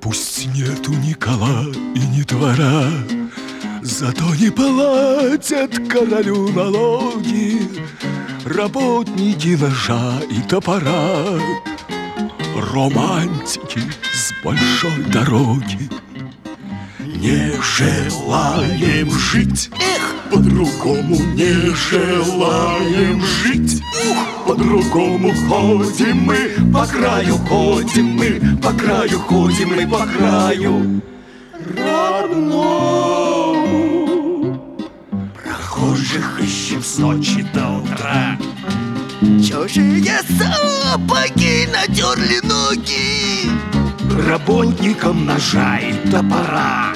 Пусть нету ни кола и ни двора, зато не платят королю налоги работники ножа и топора, романтики с большой дороги. Не желаем жить, по-другому не желаем жить. По-другому ходим мы, по краю ходим мы, по краю ходим мы, по краю родному. Прохожих ищем с ночи до утра. Чужие сапоги натерли ноги Работникам ножа и топора,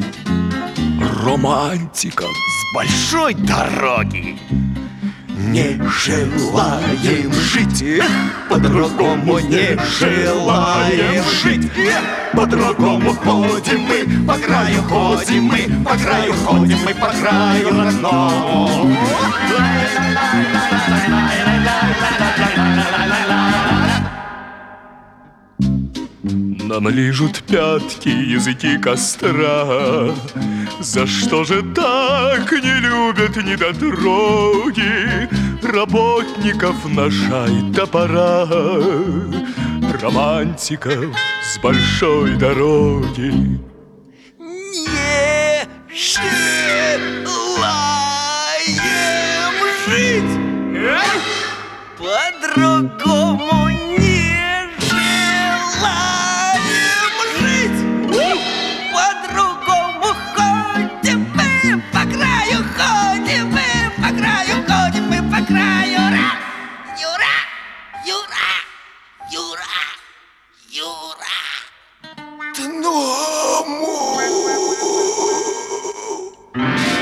романтикам с большой дороги. Не желаем жить, по-другому не желаем жить. По-другому ходим мы, по краю ходим мы, по краю ходим мы, по краю родному. Нам лижут пятки языки костра. За что же так не любят недотроги работников ножа и топора, романтиков с большой дороги? Не желаем жить, по-другому не желаем жить. По-другому ходим мы, по краю ходим мы, по краю ходим мы, по краю. Юра, Юра, Юра, Юра. Дному!